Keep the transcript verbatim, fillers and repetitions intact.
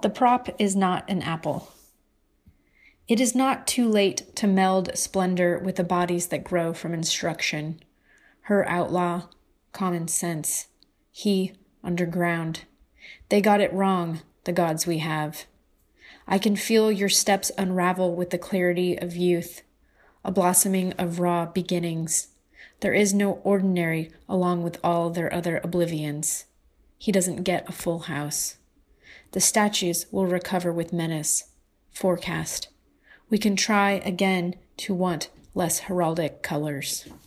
The prop is not an apple. It is not too late to meld splendor with the bodies that grow from instruction. Her outlaw, common sense. He, underground. They got it wrong, the gods we have. I can feel your steps unravel with the clarity of youth, a blossoming of raw beginnings. There is no ordinary along with all their other oblivions. He doesn't get a full house. The statues will recover with menace. Forecast. We can try again to want less heraldic colors.